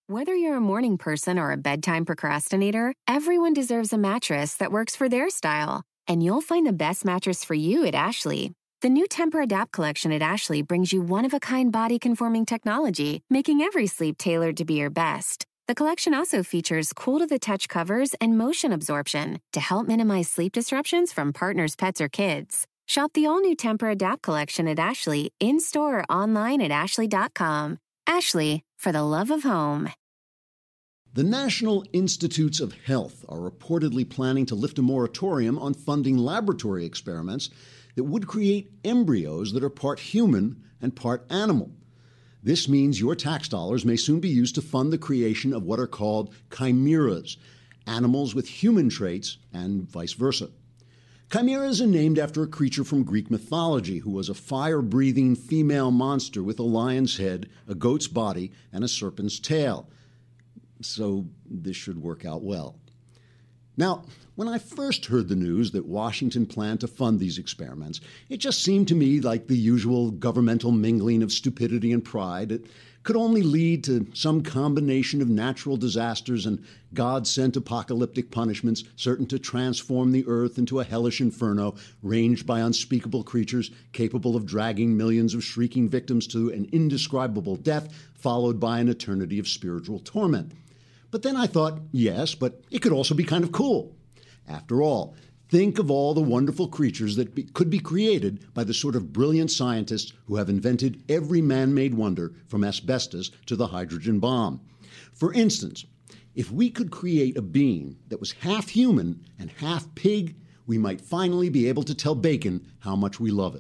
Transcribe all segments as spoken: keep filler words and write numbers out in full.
Whether you're a morning person or a bedtime procrastinator, everyone deserves a mattress that works for their style. And you'll find the best mattress for you at Ashley. The new Temper-Adapt collection at Ashley brings you one-of-a-kind body-conforming technology, making every sleep tailored to be your best. The collection also features cool-to-the-touch covers and motion absorption to help minimize sleep disruptions from partners, pets, or kids. Shop the all-new Temper-Adapt collection at Ashley, in-store or online at ashley dot com. Ashley, for the love of home. The National Institutes of Health are reportedly planning to lift a moratorium on funding laboratory experiments that would create embryos that are part human and part animal. This means your tax dollars may soon be used to fund the creation of what are called chimeras, animals with human traits, and vice versa. Chimeras are named after a creature from Greek mythology who was a fire-breathing female monster with a lion's head, a goat's body, and a serpent's tail. So this should work out well. Now, when I first heard the news that Washington planned to fund these experiments, it just seemed to me like the usual governmental mingling of stupidity and pride. It could only lead to some combination of natural disasters and God-sent apocalyptic punishments certain to transform the earth into a hellish inferno ranged by unspeakable creatures capable of dragging millions of shrieking victims to an indescribable death followed by an eternity of spiritual torment. But then I thought, yes, but it could also be kind of cool. After all, think of all the wonderful creatures that be, could be created by the sort of brilliant scientists who have invented every man-made wonder from asbestos to the hydrogen bomb. For instance, if we could create a being that was half human and half pig, we might finally be able to tell bacon how much we love it.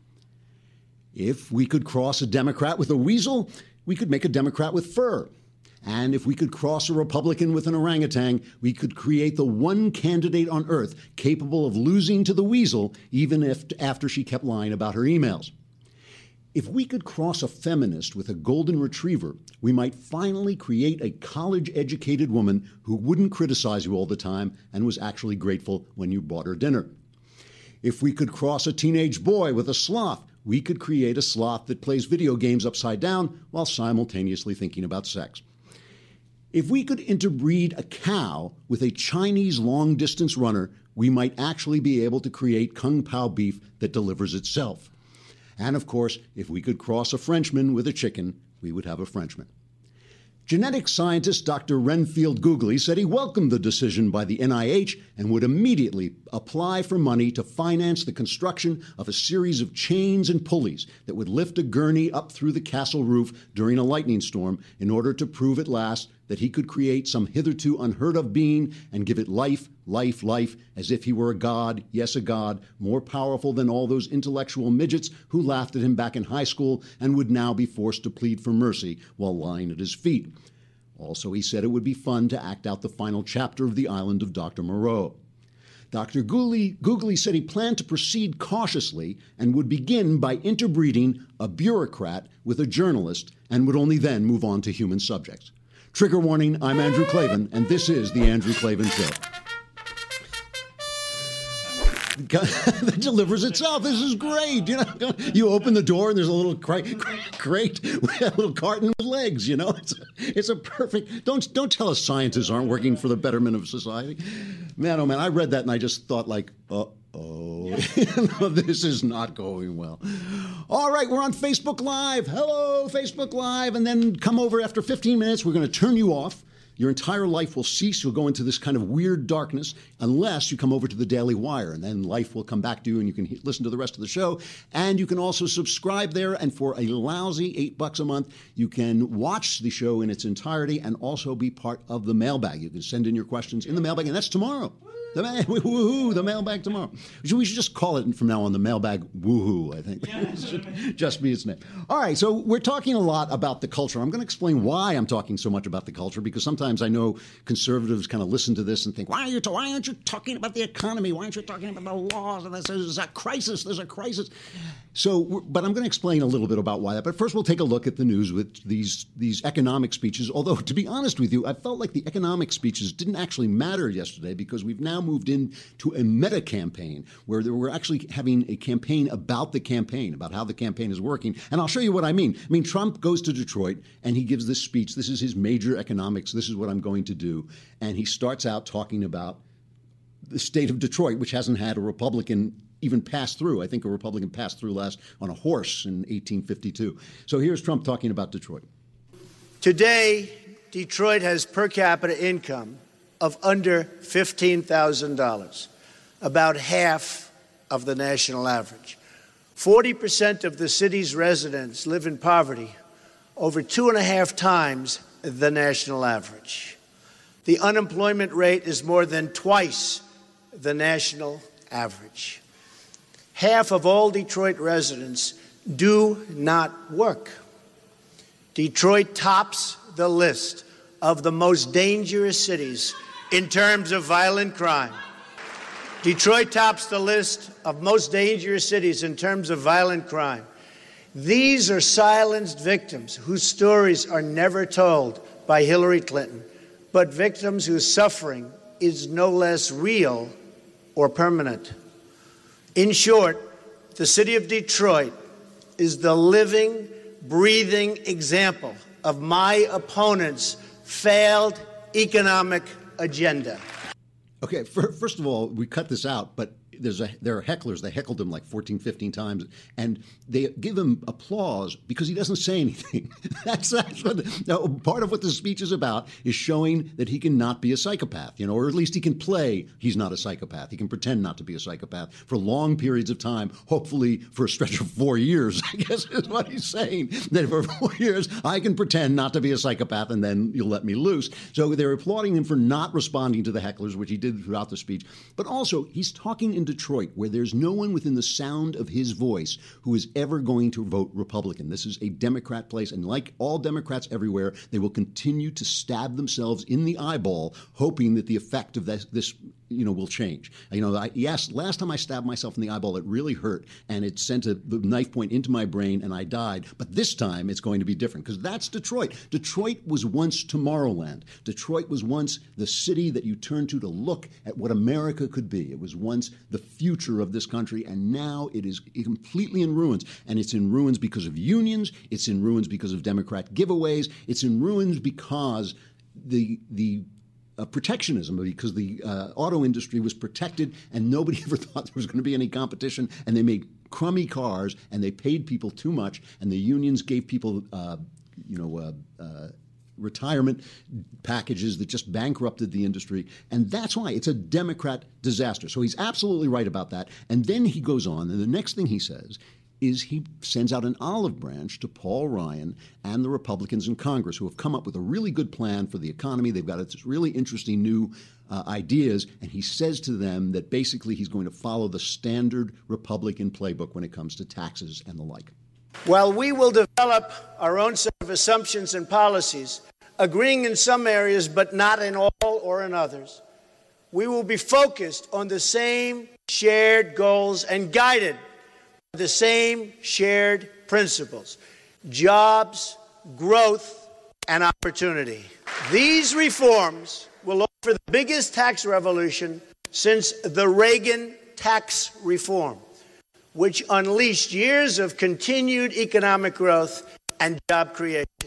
If we could cross a Democrat with a weasel, we could make a Democrat with fur. And if we could cross a Republican with an orangutan, we could create the one candidate on earth capable of losing to the weasel, even if after she kept lying about her emails. If we could cross a feminist with a golden retriever, we might finally create a college-educated woman who wouldn't criticize you all the time and was actually grateful when you bought her dinner. If we could cross a teenage boy with a sloth, we could create a sloth that plays video games upside down while simultaneously thinking about sex. If we could interbreed a cow with a Chinese long-distance runner, we might actually be able to create Kung Pao beef that delivers itself. And of course, if we could cross a Frenchman with a chicken, we would have a Frenchman. Genetic scientist Doctor Renfield Googly said he welcomed the decision by the N I H and would immediately apply for money to finance the construction of a series of chains and pulleys that would lift a gurney up through the castle roof during a lightning storm in order to prove at last that he could create some hitherto unheard of being and give it life, life, life, as if he were a god, yes, a god, more powerful than all those intellectual midgets who laughed at him back in high school and would now be forced to plead for mercy while lying at his feet. Also, he said it would be fun to act out the final chapter of The Island of Doctor Moreau. Doctor Googly, Googly said he planned to proceed cautiously and would begin by interbreeding a bureaucrat with a journalist and would only then move on to human subjects. Trigger warning, I'm Andrew Klavan, and this is The Andrew Klavan Show. That delivers itself. This is great. You know, you open the door and there's a little crate, crate with a little carton with legs. You know, it's a, it's a perfect. Don't don't tell us scientists aren't working for the betterment of society. Man, oh man, I read that and I just thought like, uh oh, this is not going well. All right, we're on Facebook Live. Hello, Facebook Live, and then come over after fifteen minutes. We're going to turn you off. Your entire life will cease. You'll go into this kind of weird darkness unless you come over to the Daily Wire, and then life will come back to you and you can he- listen to the rest of the show. And you can also subscribe there, and for a lousy eight bucks a month, you can watch the show in its entirety and also be part of the mailbag. You can send in your questions in the mailbag, and that's tomorrow. The, ma- woo-hoo, the mailbag tomorrow. We should just call it from now on the mailbag woohoo, I think. Yeah, it should just be its name. All right, so we're talking a lot about the culture. I'm going to explain why I'm talking so much about the culture, because sometimes I know conservatives kind of listen to this and think, why, are you ta- why aren't you talking about the economy? Why aren't you talking about the laws? And there's a crisis. There's a crisis. So, but I'm going to explain a little bit about why that. But first, we'll take a look at the news with these, these economic speeches. Although, to be honest with you, I felt like the economic speeches didn't actually matter yesterday because we've now now moved into a meta campaign where we're actually having a campaign about the campaign, about how the campaign is working. And I'll show you what I mean. I mean, Trump goes to Detroit and he gives this speech. This is his major economics. This is what I'm going to do. And he starts out talking about the state of Detroit, which hasn't had a Republican even pass through. I think a Republican passed through last on a horse in eighteen fifty-two. So here's Trump talking about Detroit. Today, Detroit has per capita income of under fifteen thousand dollars, about half of the national average. forty percent of the city's residents live in poverty, over two and a half times the national average. The unemployment rate is more than twice the national average. Half of all Detroit residents do not work. Detroit tops the list of the most dangerous cities in terms of violent crime. Detroit tops the list of most dangerous cities in terms of violent crime. These are silenced victims whose stories are never told by Hillary Clinton, but victims whose suffering is no less real or permanent. In short, the city of Detroit is the living, breathing example of my opponent's failed economic agenda. Okay, for, first of all, we cut this out, but there's a, there are hecklers. They heckled him like fourteen, fifteen times, and they give him applause because he doesn't say anything. that's that's what now, part of what the speech is about, is showing that he can not be a psychopath, you know, or at least he can play he's not a psychopath. He can pretend not to be a psychopath for long periods of time, hopefully for a stretch of four years, I guess is what he's saying, that for four years I can pretend not to be a psychopath and then you'll let me loose. So they're applauding him for not responding to the hecklers, which he did throughout the speech. But also, he's talking in Detroit, where there's no one within the sound of his voice who is ever going to vote Republican. This is a Democrat place, and like all Democrats everywhere, they will continue to stab themselves in the eyeball, hoping that the effect of this, this you know, will change. You know, I, yes, last time I stabbed myself in the eyeball, it really hurt, and it sent a knife point into my brain, and I died. But this time, it's going to be different, because that's Detroit. Detroit was once Tomorrowland. Detroit was once the city that you turned to to look at what America could be. It was once the future of this country, and now it is completely in ruins. And it's in ruins because of unions. It's in ruins because of Democrat giveaways. It's in ruins because the the Uh, protectionism, because the uh, auto industry was protected and nobody ever thought there was going to be any competition, and they made crummy cars and they paid people too much, and the unions gave people, uh, you know, uh, uh, retirement packages that just bankrupted the industry. And that's why it's a Democrat disaster. So he's absolutely right about that. And then he goes on, and the next thing he says is he sends out an olive branch to Paul Ryan and the Republicans in Congress, who have come up with a really good plan for the economy. They've got this really interesting new uh, ideas, and he says to them that basically he's going to follow the standard Republican playbook when it comes to taxes and the like. While we will develop our own set of assumptions and policies, agreeing in some areas but not in all or in others, we will be focused on the same shared goals and guided the same shared principles: jobs, growth, and opportunity. These reforms will offer the biggest tax revolution since the Reagan tax reform, which unleashed years of continued economic growth and job creation.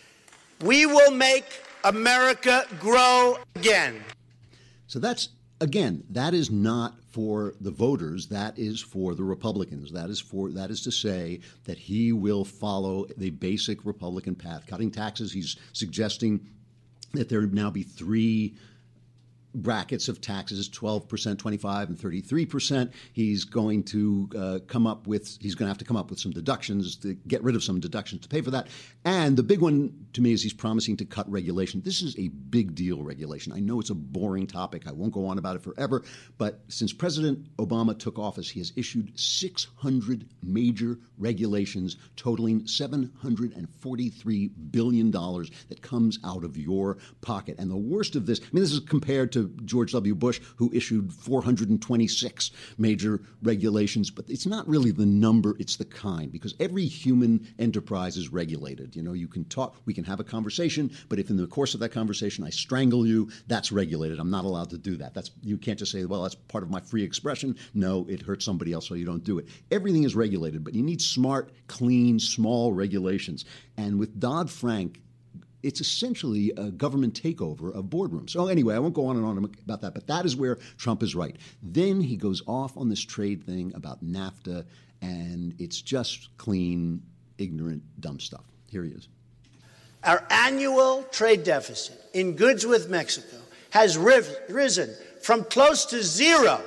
We will make America grow again. So that's, again, that is not for the voters. That is for the Republicans. That is for that is to say that he will follow the basic Republican path. Cutting taxes, he's suggesting that there now be three brackets of taxes, twelve percent, twenty-five, and thirty-three percent. He's going to uh, come up with, he's going to have to come up with some deductions to get rid of some deductions to pay for that. And the big one to me is he's promising to cut regulation. This is a big deal, regulation. I know it's a boring topic. I won't go on about it forever. But since President Obama took office, he has issued six hundred major regulations totaling seven hundred forty-three billion dollars that comes out of your pocket. And the worst of this, I mean, this is compared to to George W. Bush, who issued four hundred twenty-six major regulations. But it's not really the number, it's the kind, because every human enterprise is regulated. You know, you can talk, we can have a conversation, but if in the course of that conversation I strangle you, that's regulated. I'm not allowed to do that. That's, you can't just say, well, that's part of my free expression. No, it hurts somebody else, so you don't do it. Everything is regulated, but you need smart, clean, small regulations. And with Dodd-Frank, it's essentially a government takeover of boardrooms. So anyway, I won't go on and on about that, but that is where Trump is right. Then he goes off on this trade thing about NAFTA, and it's just clean, ignorant, dumb stuff. Here he is. Our annual trade deficit in goods with Mexico has risen from close to zero.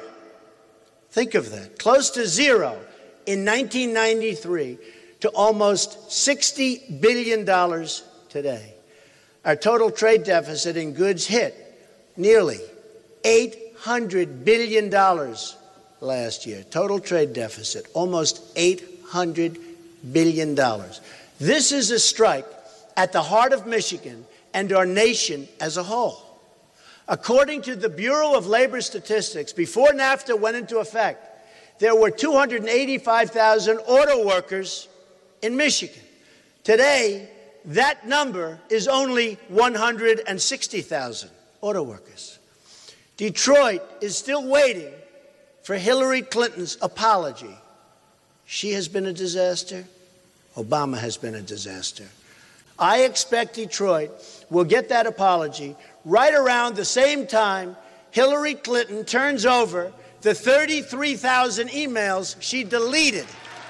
Think of that, close to zero in nineteen ninety-three to almost sixty billion dollars today. Our total trade deficit in goods hit nearly eight hundred billion dollars last year. Total trade deficit, almost eight hundred billion dollars. This is a strike at the heart of Michigan and our nation as a whole. According to the Bureau of Labor Statistics, before NAFTA went into effect, there were two hundred eighty-five thousand auto workers in Michigan. Today, that number is only one hundred sixty thousand auto workers. Detroit is still waiting for Hillary Clinton's apology. She has been a disaster. Obama has been a disaster. I expect Detroit will get that apology right around the same time Hillary Clinton turns over the thirty-three thousand emails she deleted.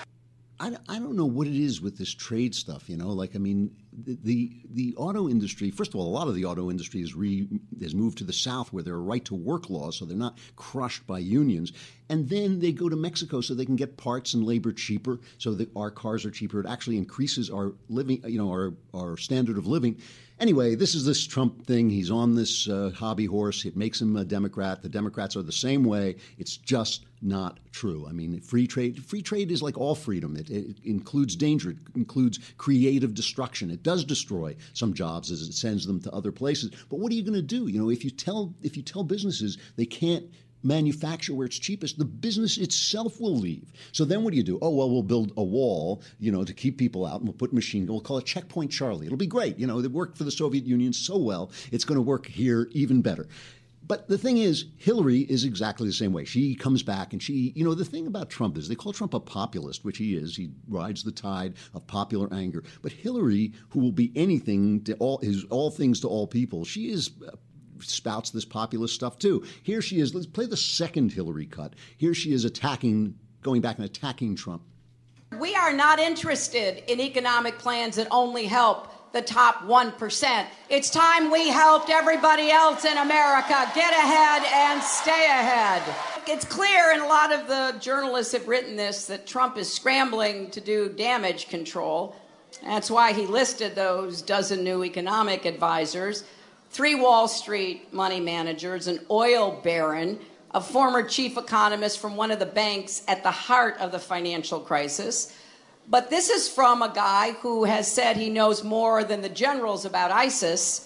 I, I don't know what it is with this trade stuff, you know, like, I mean, the, the the auto industry, first of all, a lot of the auto industry is re, has moved to the South where there are right-to-work laws, so they're not crushed by unions. And then they go to Mexico so they can get parts and labor cheaper, so that our cars are cheaper. It actually increases our living, you know, our, our standard of living. Anyway, this is this Trump thing. He's on this uh, hobby horse. It makes him a Democrat. The Democrats are the same way. It's just not true. I mean, free trade free trade is like all freedom. It, it includes danger. It includes creative destruction. It does destroy some jobs as it sends them to other places. But what are you going to do? You know, if you tell if you tell businesses they can't manufacture where it's cheapest, the business itself will leave. So then what do you do? Oh, well, we'll build a wall, you know, to keep people out, and we'll put machine gun. We'll call it Checkpoint Charlie. It'll be great. You know, it worked for the Soviet Union so well. It's going to work here even better. But the thing is, Hillary is exactly the same way. She comes back and she, you know, the thing about Trump is they call Trump a populist, which he is. He rides the tide of popular anger. But Hillary, who will be anything to all, is all things to all people, she is uh, spouts this populist stuff too. Here she is. Let's play the second Hillary cut. Here she is attacking, going back and attacking Trump. We are not interested in economic plans that only help the top one percent. It's time we helped everybody else in America get ahead and stay ahead. It's clear, and a lot of the journalists have written this, that Trump is scrambling to do damage control. That's why he listed those dozen new economic advisors, three Wall Street money managers, an oil baron, a former chief economist from one of the banks at the heart of the financial crisis. But this is from a guy who has said he knows more than the generals about ISIS.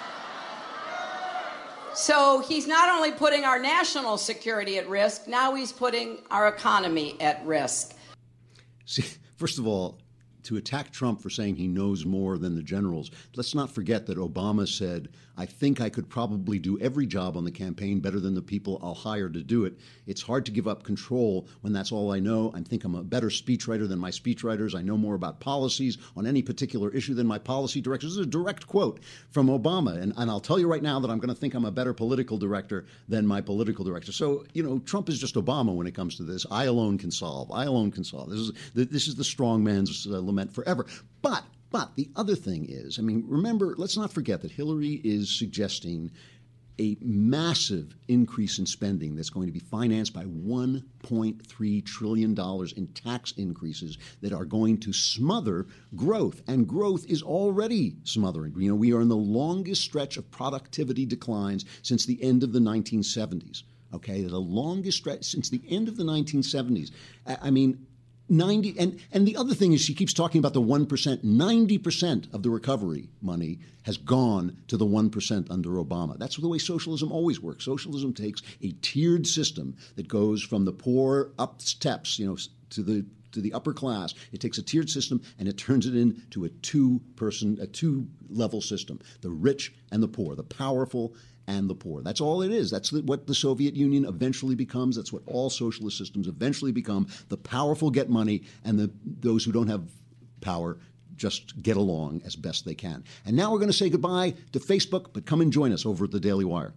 So he's not only putting our national security at risk, now he's putting our economy at risk. See, first of all, to attack Trump for saying he knows more than the generals, let's not forget that Obama said, I think I could probably do every job on the campaign better than the people I'll hire to do it. It's hard to give up control when that's all I know. I think I'm a better speechwriter than my speechwriters. I know more about policies on any particular issue than my policy directors. This is a direct quote from Obama. And, and I'll tell you right now that I'm going to think I'm a better political director than my political director. So, you know, Trump is just Obama when it comes to this. I alone can solve. I alone can solve. This is the, this is the strong man's uh, lament forever. But But the other thing is, I mean, remember, let's not forget that Hillary is suggesting a massive increase in spending that's going to be financed by one point three trillion dollars in tax increases that are going to smother growth. And growth is already smothering. You know, we are in the longest stretch of productivity declines since the end of the nineteen seventies. Okay, the longest stretch since the end of the nineteen seventies. I, I mean, ninety and, and the other thing is she keeps talking about the one percent. ninety percent of the recovery money has gone to the one percent under Obama. That's the way socialism always works. Socialism takes a tiered system that goes from the poor up steps, you know, to the to the upper class. It takes a tiered system and it turns it into a two-person, a two-level system, the rich and the poor, the powerful and the poor. That's all it is. That's the, what the Soviet Union eventually becomes. That's what all socialist systems eventually become. The powerful get money, and the those who don't have power just get along as best they can. And now we're going to say goodbye to Facebook, but come and join us over at the Daily Wire.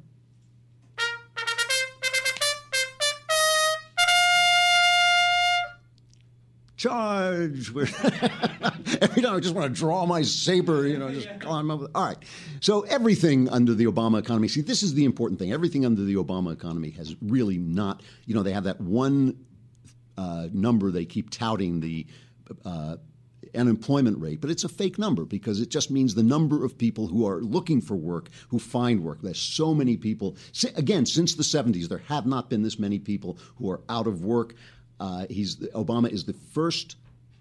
Charge! Every time I just want to draw my saber, you know, just climb over. All right. So everything under the Obama economy, see, this is the important thing. Everything under the Obama economy has really not, you know, they have that one uh, number they keep touting, the uh, unemployment rate, but it's a fake number because it just means the number of people who are looking for work, who find work. There's so many people. Again, since the seventies, there have not been this many people who are out of work. Uh, he's Obama is the first,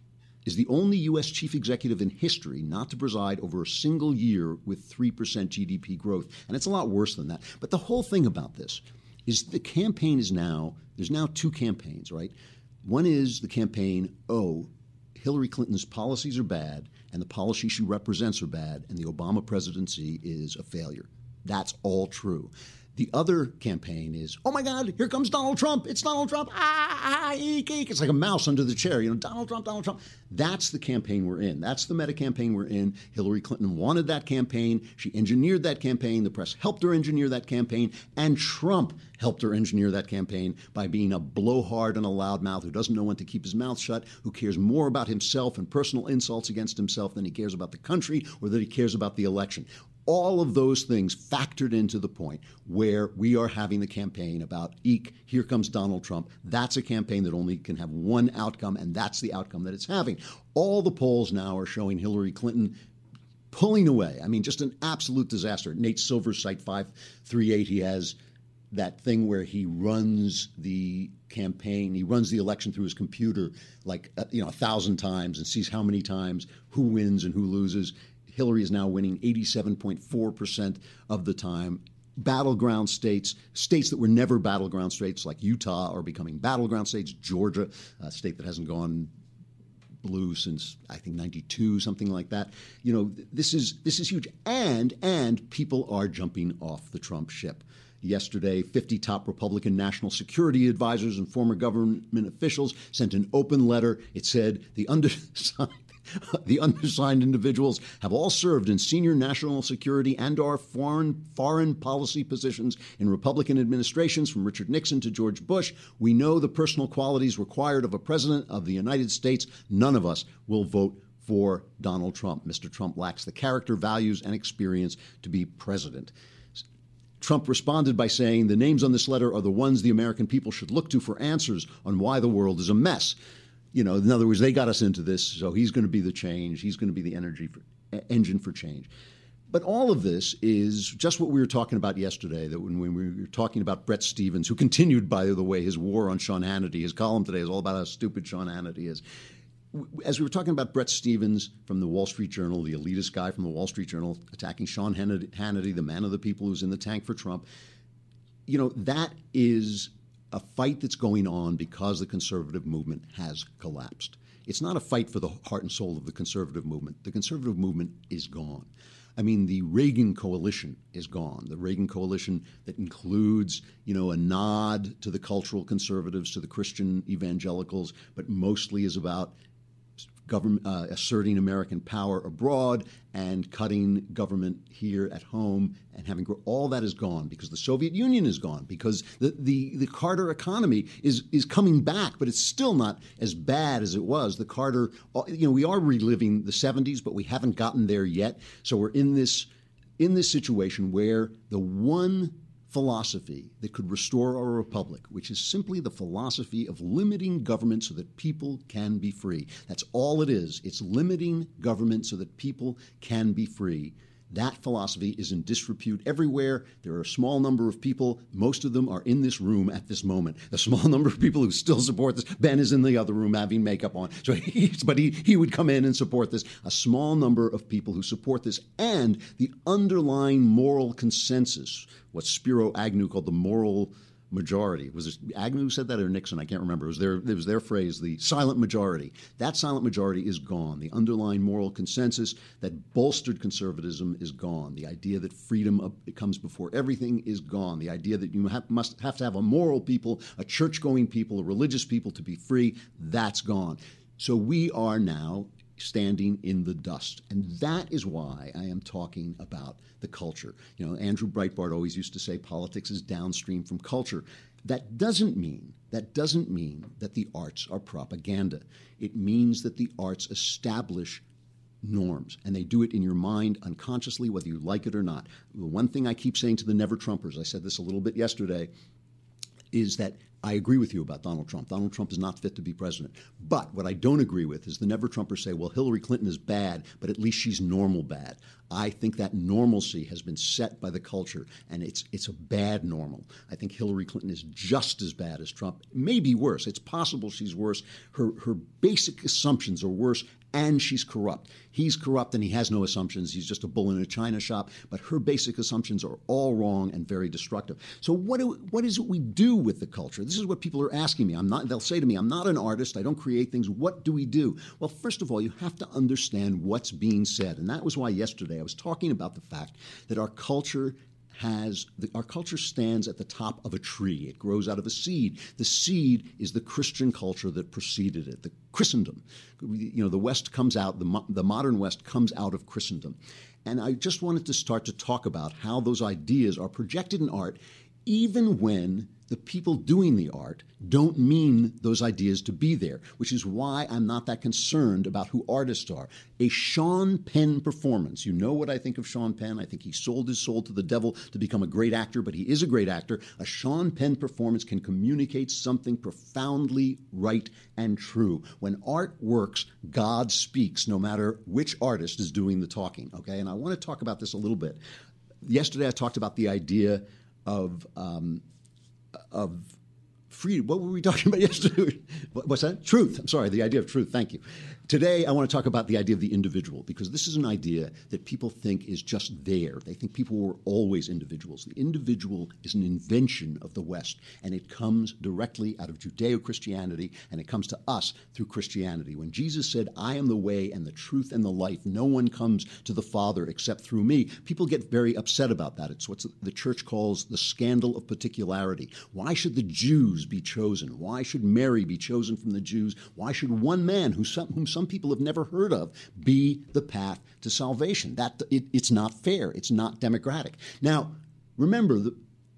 is the only U S chief executive in history not to preside over a single year with three percent G D P growth. And it's a lot worse than that. But the whole thing about this is the campaign is now, there's now two campaigns, right? One is the campaign, oh, Hillary Clinton's policies are bad and the policies she represents are bad and the Obama presidency is a failure. That's all true. The other campaign is, oh, my God, here comes Donald Trump. It's Donald Trump. Ah, ah, eek, eek. It's like a mouse under the chair. You know, Donald Trump, Donald Trump. That's the campaign we're in. That's the meta campaign we're in. Hillary Clinton wanted that campaign. She engineered that campaign. The press helped her engineer that campaign. And Trump helped her engineer that campaign by being a blowhard and a loudmouth who doesn't know when to keep his mouth shut, who cares more about himself and personal insults against himself than he cares about the country or that he cares about the election. All of those things factored into the point where we are having the campaign about, eek, here comes Donald Trump. That's a campaign that only can have one outcome, and that's the outcome that it's having. All the polls now are showing Hillary Clinton pulling away. I mean, just an absolute disaster. Nate Silver's site five three eight, he has that thing where he runs the campaign, he runs the election through his computer like, you know, a thousand times and sees how many times, who wins and who loses. Hillary is now winning eighty-seven point four percent of the time. Battleground states, states that were never battleground states like Utah are becoming battleground states. Georgia, a state that hasn't gone blue since, I think, ninety-two, something like that. You know, this is this is huge. And, and people are jumping off the Trump ship. Yesterday, fifty top Republican national security advisors and former government officials sent an open letter. It said the undersigned The undersigned individuals have all served in senior national security and or foreign foreign policy positions in Republican administrations from Richard Nixon to George Bush. We know the personal qualities required of a president of the United States. None of us will vote for Donald Trump. Mister Trump lacks the character, values, and experience to be president. Trump responded by saying the names on this letter are the ones the American people should look to for answers on why the world is a mess. You know, in other words, they got us into this, so he's going to be the change. He's going to be the energy for, engine for change. But all of this is just what we were talking about yesterday, that when, when we were talking about Bret Stephens, who continued, by the way, his war on Sean Hannity. His column today is all about how stupid Sean Hannity is. As we were talking about Bret Stephens from the Wall Street Journal, the elitist guy from the Wall Street Journal, attacking Sean Hannity, the man of the people who's in the tank for Trump, you know, that is a fight that's going on because the conservative movement has collapsed. It's not a fight for the heart and soul of the conservative movement. The conservative movement is gone. I mean, the Reagan coalition is gone. The Reagan coalition that includes, you know, a nod to the cultural conservatives, to the Christian evangelicals, but mostly is about government uh, asserting American power abroad and cutting government here at home and having all that is gone because the Soviet Union is gone, because the, the, the Carter economy is is coming back, but it's still not as bad as it was. The Carter, you know, we are reliving the seventies, but we haven't gotten there yet. So we're in this in this situation where the one philosophy that could restore our republic, which is simply the philosophy of limiting government so that people can be free. That's all it is. It's limiting government so that people can be free. That philosophy is in disrepute everywhere. There are a small number of people. Most of them are in this room at this moment. A small number of people who still support this. Ben is in the other room having makeup on. So, he, but he, he would come in and support this. A small number of people who support this. And the underlying moral consensus, what Spiro Agnew called the moral majority. Was it Agnew who said that or Nixon? I can't remember. It was their, it was their phrase, the silent majority. That silent majority is gone. The underlying moral consensus that bolstered conservatism is gone. The idea that freedom comes before everything is gone. The idea that you have, must have to have a moral people, a church-going people, a religious people to be free, that's gone. So we are now standing in the dust. And that is why I am talking about the culture. You know, Andrew Breitbart always used to say politics is downstream from culture. That doesn't mean, that doesn't mean that the arts are propaganda. It means that the arts establish norms, and they do it in your mind unconsciously, whether you like it or not. The one thing I keep saying to the never-Trumpers, I said this a little bit yesterday, is that I agree with you about Donald Trump. Donald Trump is not fit to be president. But what I don't agree with is the never-Trumpers say, well, Hillary Clinton is bad, but at least she's normal bad. I think that normalcy has been set by the culture, and it's it's a bad normal. I think Hillary Clinton is just as bad as Trump, maybe worse. It's possible she's worse. Her her basic assumptions are worse, and she's corrupt. He's corrupt and he has no assumptions. He's just a bull in a china shop. But her basic assumptions are all wrong and very destructive. So what do, what is it we do with the culture? This is what people are asking me. I'm not. They'll say to me, I'm not an artist. I don't create things. What do we do? Well, first of all, you have to understand what's being said. And that was why yesterday I was talking about the fact that our culture has the, our culture stands at the top of a tree. It grows out of a seed. The seed is the Christian culture that preceded it, the Christendom. You know, the West comes out, the, the modern West comes out of Christendom. And I just wanted to start to talk about how those ideas are projected in art, even when the people doing the art don't mean those ideas to be there, which is why I'm not that concerned about who artists are. A Sean Penn performance, you know what I think of Sean Penn. I think he sold his soul to the devil to become a great actor, but he is a great actor. A Sean Penn performance can communicate something profoundly right and true. When art works, God speaks, no matter which artist is doing the talking, okay? And I want to talk about this a little bit. Yesterday I talked about the idea of um, of freedom. What were we talking about yesterday? What's that? Truth. I'm sorry, the idea of truth. Thank you. Today, I want to talk about the idea of the individual, because this is an idea that people think is just there. They think people were always individuals. The individual is an invention of the West, and it comes directly out of Judeo-Christianity, and it comes to us through Christianity. When Jesus said, I am the way and the truth and the life, no one comes to the Father except through me, people get very upset about that. It's what the church calls the scandal of particularity. Why should the Jews be chosen? Why should Mary be chosen from the Jews? Why should one man who some, whom some people have never heard of be the path to salvation? That it, it's not fair. It's not democratic. Now, remember, the,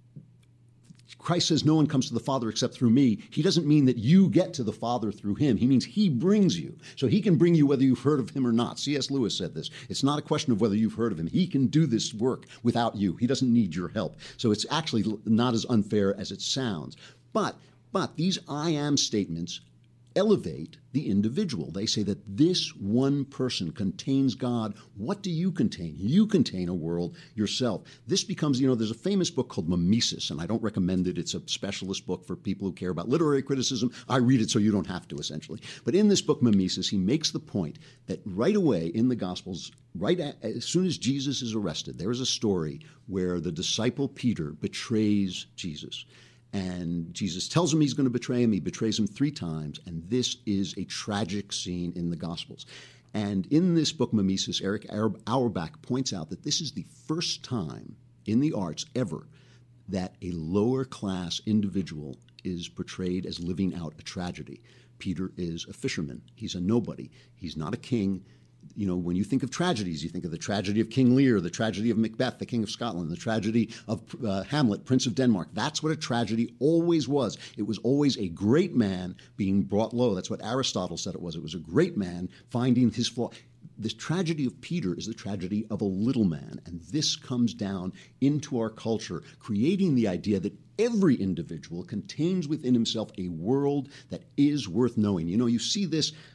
Christ says no one comes to the Father except through me. He doesn't mean that you get to the Father through him. He means he brings you. So he can bring you whether you've heard of him or not. C S Lewis said this. It's not a question of whether you've heard of him. He can do this work without you. He doesn't need your help. So it's actually not as unfair as it sounds. But But these I am statements elevate the individual. They say that this one person contains God. What do you contain? You contain a world yourself. This becomes, you know, there's a famous book called Mimesis, and I don't recommend it. It's a specialist book for people who care about literary criticism. I read it so you don't have to, essentially. But in this book, Mimesis, he makes the point that right away in the Gospels, right at, as soon as Jesus is arrested, there is a story where the disciple Peter betrays Jesus. And Jesus tells him he's going to betray him. He betrays him three times. And this is a tragic scene in the Gospels. And in this book, Mimesis, Eric Auerbach points out that this is the first time in the arts ever that a lower class individual is portrayed as living out a tragedy. Peter is a fisherman. He's a nobody. He's not a king. You know, when you think of tragedies, you think of the tragedy of King Lear, the tragedy of Macbeth, the King of Scotland, the tragedy of uh, Hamlet, Prince of Denmark. That's what a tragedy always was. It was always a great man being brought low. That's what Aristotle said it was. It was a great man finding his flaw. This tragedy of Peter is the tragedy of a little man, and this comes down into our culture, creating the idea that every individual contains within himself a world that is worth knowing. You know, you see this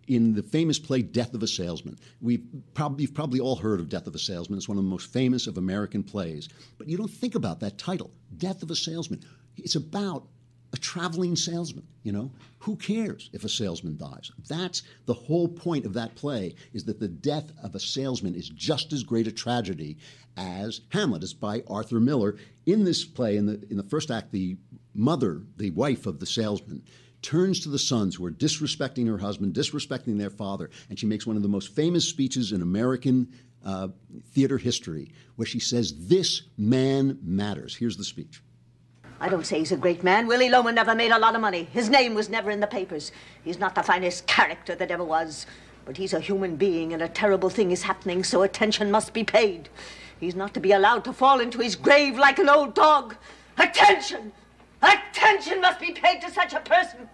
in the famous play Death of a Salesman. We've probably, you've probably all heard of Death of a Salesman. It's one of the most famous of American plays. But you don't think about that title, Death of a Salesman. It's about a traveling salesman, you know? Who cares if a salesman dies? That's the whole point of that play, is that the death of a salesman is just as great a tragedy as Hamlet. It's by Arthur Miller. In this play, in the in the first act, the mother, the wife of the salesman, turns to the sons who are disrespecting her husband, disrespecting their father, and she makes one of the most famous speeches in American uh, theater history, where she says, "This man matters." Here's the speech. I don't say he's a great man. Willie Loman never made a lot of money. His name was never in the papers. He's not the finest character that ever was. But he's a human being, and a terrible thing is happening, so attention must be paid. He's not to be allowed to fall into his grave like an old dog. Attention! Attention must be paid to such a person.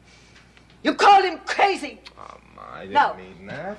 You call him crazy. Oh, I didn't no. mean that.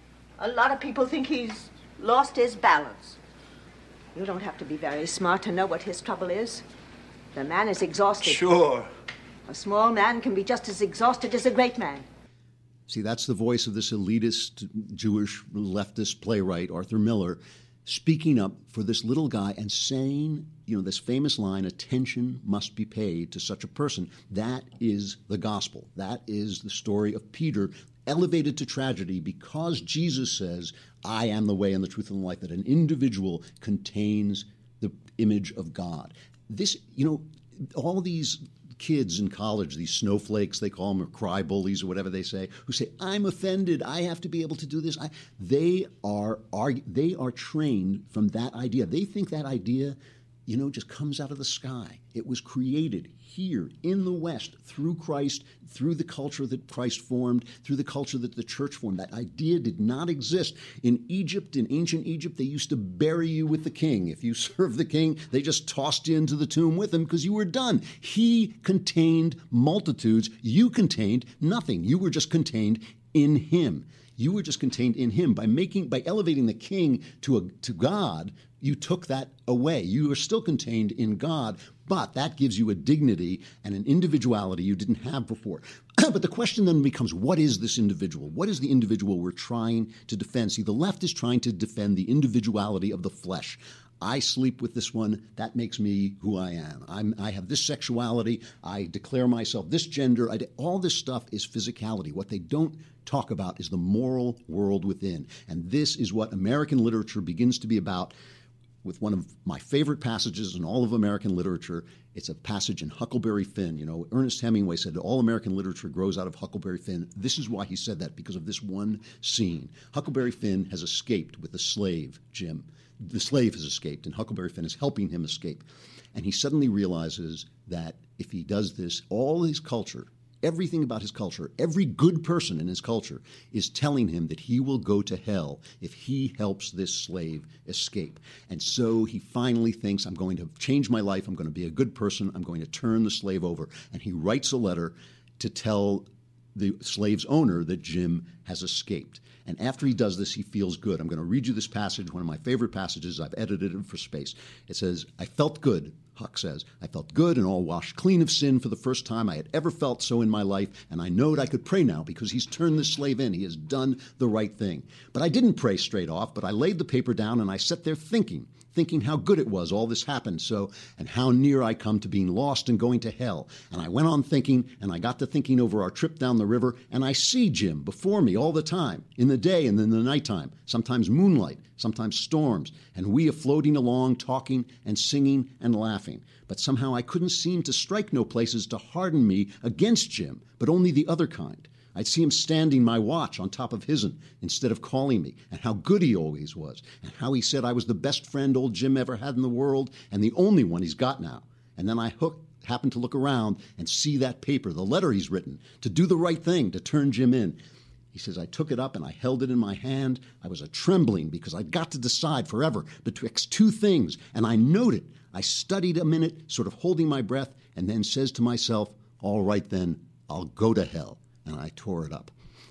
A lot of people think he's lost his balance. You don't have to be very smart to know what his trouble is. The man is exhausted. Sure. A small man can be just as exhausted as a great man. See, that's the voice of this elitist Jewish leftist playwright, Arthur Miller, speaking up for this little guy and saying, you know, this famous line, attention must be paid to such a person. That is the gospel. That is the story of Peter, elevated to tragedy because Jesus says, I am the way and the truth and the life, that an individual contains the image of God. This, you know, all these kids in college, these snowflakes, they call them, or cry bullies or whatever they say, who say, I'm offended, I have to be able to do this. I, they are, are they are trained from that idea. They think that idea, you know, just comes out of the sky. It was created here in the West through Christ, through the culture that Christ formed, through the culture that the church formed. That idea did not exist. In Egypt, in ancient Egypt, they used to bury you with the king. If you served the king, they just tossed you into the tomb with him because you were done. He contained multitudes. You contained nothing. You were just contained in him. You were just contained in him. By making, by elevating the king to a, to God, you took that away. You are still contained in God, but that gives you a dignity and an individuality you didn't have before. But the question then becomes, what is this individual? What is the individual we're trying to defend? See, the left is trying to defend the individuality of the flesh. I sleep with this one. That makes me who I am. I'm, I have this sexuality. I declare myself this gender. I, all this stuff is physicality. What they don't talk about is the moral world within. And this is what American literature begins to be about. With one of my favorite passages in all of American literature, it's a passage in Huckleberry Finn. You know, Ernest Hemingway said all American literature grows out of Huckleberry Finn. This is why he said that, because of this one scene. Huckleberry Finn has escaped with the slave, Jim. The slave has escaped, and Huckleberry Finn is helping him escape. And he suddenly realizes that if he does this, all his culture, everything about his culture, every good person in his culture is telling him that he will go to hell if he helps this slave escape. And so he finally thinks, I'm going to change my life. I'm going to be a good person. I'm going to turn the slave over. And he writes a letter to tell the slave's owner that Jim has escaped. And after he does this, he feels good. I'm going to read you this passage, one of my favorite passages. I've edited it for space. It says, I felt good, Huck says. I felt good and all washed clean of sin for the first time I had ever felt so in my life, and I knowed I could pray now because he's turned this slave in. He has done the right thing. But I didn't pray straight off, but I laid the paper down and I sat there thinking, thinking how good it was all this happened so, and how near I come to being lost and going to hell. And I went on thinking, and I got to thinking over our trip down the river, and I see Jim before me all the time, in the day and in the nighttime, sometimes moonlight, sometimes storms, and we are floating along, talking and singing and laughing. But somehow I couldn't seem to strike no places to harden me against Jim, but only the other kind. I'd see him standing my watch on top of his'n instead of calling me, and how good he always was, and how he said I was the best friend old Jim ever had in the world, and the only one he's got now. And then I hook, happened to look around and see that paper, the letter he's written, to do the right thing, to turn Jim in. He says, I took it up and I held it in my hand. I was a trembling because I'd got to decide forever betwixt two things, and I noted. I studied a minute, sort of holding my breath, and then says to myself, all right then, I'll go to hell. And I tore it up.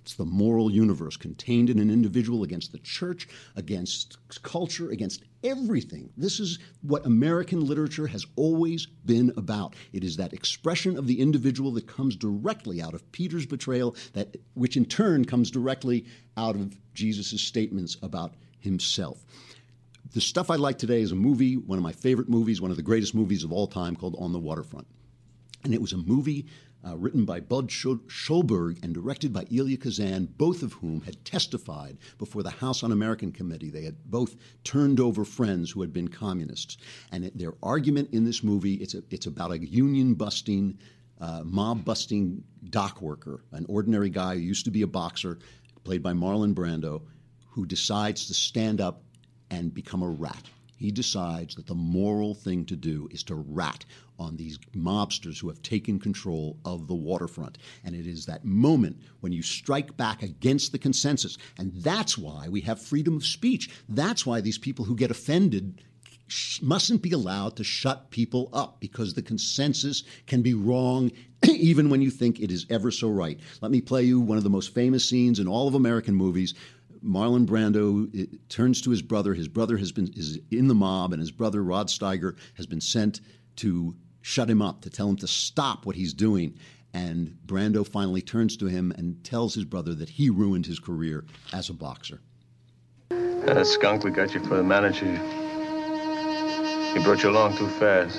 It's the moral universe contained in an individual against the church, against culture, against everything. This is what American literature has always been about. It is that expression of the individual that comes directly out of Peter's betrayal, that which in turn comes directly out of Jesus' statements about himself. The stuff I like today is a movie, one of my favorite movies, one of the greatest movies of all time, called On the Waterfront. And it was a movie uh, written by Bud Schulberg and directed by Elia Kazan, both of whom had testified before the House Un-American Committee. They had both turned over friends who had been communists. And it, their argument in this movie, it's, a, it's about a union-busting, uh, mob-busting dock worker, an ordinary guy who used to be a boxer, played by Marlon Brando, who decides to stand up and become a rat. He decides that the moral thing to do is to rat on these mobsters who have taken control of the waterfront. And it is that moment when you strike back against the consensus. And that's why we have freedom of speech. That's why these people who get offended mustn't be allowed to shut people up, because the consensus can be wrong even when you think it is ever so right. Let me play you one of the most famous scenes in all of American movies. Marlon Brando it, turns to his brother. His brother has been is in the mob, and his brother, Rod Steiger, has been sent to shut him up, to tell him to stop what he's doing. And Brando finally turns to him and tells his brother that he ruined his career as a boxer. That skunk we got you for the manager, he brought you along too fast.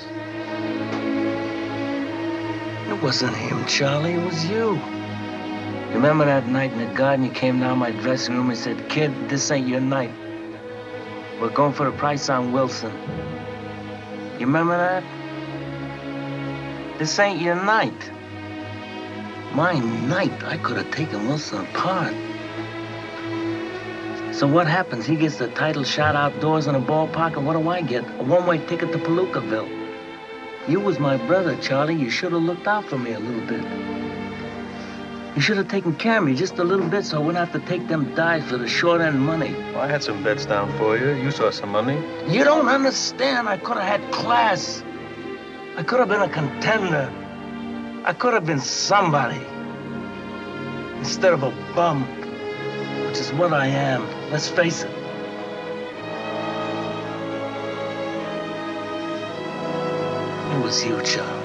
It wasn't him, Charlie. It was you. You remember that night in the garden, you came down my dressing room and said, "Kid, this ain't your night. We're going for the price on Wilson." You remember that? This ain't your night. My night, I could have taken Wilson apart. So what happens? He gets the title shot outdoors in a ballpark, and what do I get? A one-way ticket to Palookaville. You was my brother, Charlie. You should have looked out for me a little bit. You should have taken care of me just a little bit so I wouldn't have to take them dives for the short end money. Well, I had some bets down for you. You saw some money. You don't understand. I could have had class. I could have been a contender. I could have been somebody. Instead of a bum, which is what I am. Let's face it. It was you, Charlie.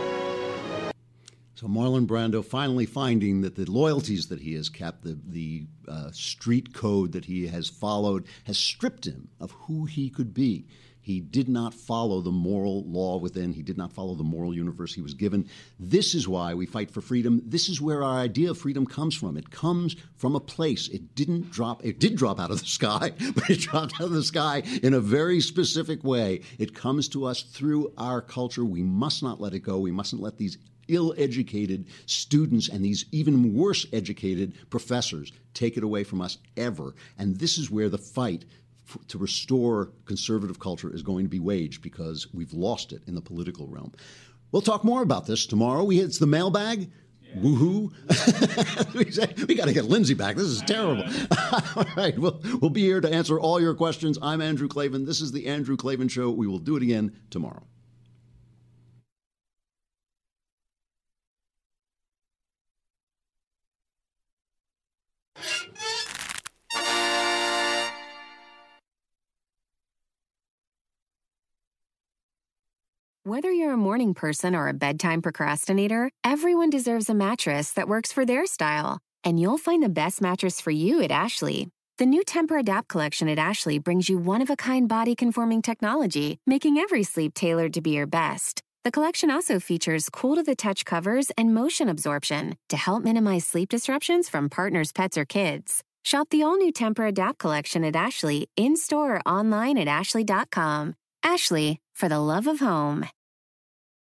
So Marlon Brando finally finding that the loyalties that he has kept, the, the uh, street code that he has followed, has stripped him of who he could be. He did not follow the moral law within. He did not follow the moral universe he was given. This is why we fight for freedom. This is where our idea of freedom comes from. It comes from a place. It didn't drop. It did drop out of the sky, but it dropped out of the sky in a very specific way. It comes to us through our culture. We must not let it go. We mustn't let these ill-educated students and these even worse educated professors take it away from us ever. And this is where the fight f- to restore conservative culture is going to be waged, because we've lost it in the political realm. We'll talk more about this tomorrow. We It's the mailbag. Yeah. Woohoo. we we got to get Lindsay back. This is terrible. All right. We'll, we'll be here to answer all your questions. I'm Andrew Klavan. This is the Andrew Klavan Show. We will do it again tomorrow. Whether you're a morning person or a bedtime procrastinator, everyone deserves a mattress that works for their style. And you'll find the best mattress for you at Ashley. The new Tempur-Adapt collection at Ashley brings you one-of-a-kind body-conforming technology, making every sleep tailored to be your best. The collection also features cool-to-the-touch covers and motion absorption to help minimize sleep disruptions from partners, pets, or kids. Shop the all-new Tempur-Adapt collection at Ashley, in-store or online at ashley dot com. Ashley, for the love of home.